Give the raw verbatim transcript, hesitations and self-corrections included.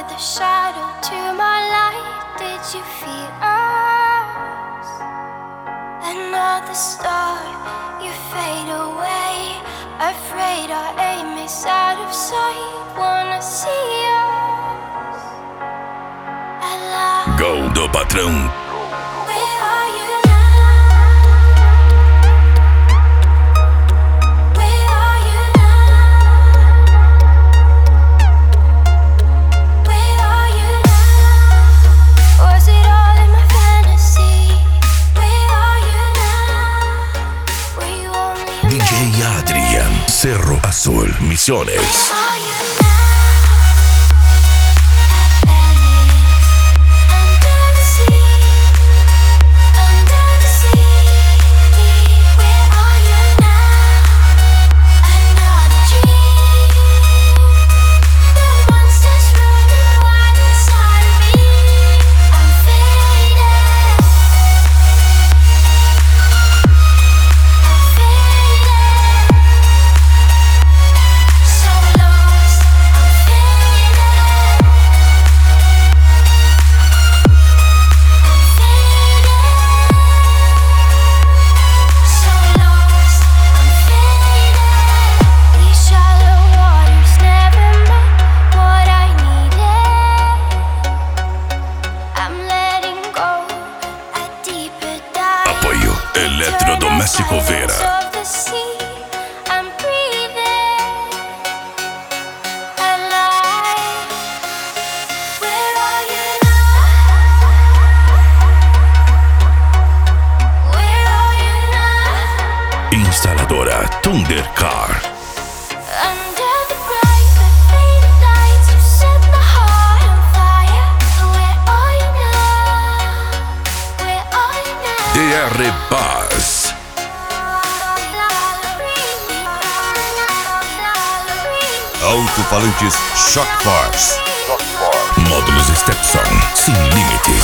another shadow to my light. Did you feel us? Another star, you fade away. Afraid our aim is out of sight. Wanna see us alive. Gol do patrão. Where are you? D J Adrian, Cerro Azul, Misiones. Eletrodoméstico Vera. Instaladora Thundercar. D R Bass. Alto-falantes Shock Force. Módulos Stepson, sem limite.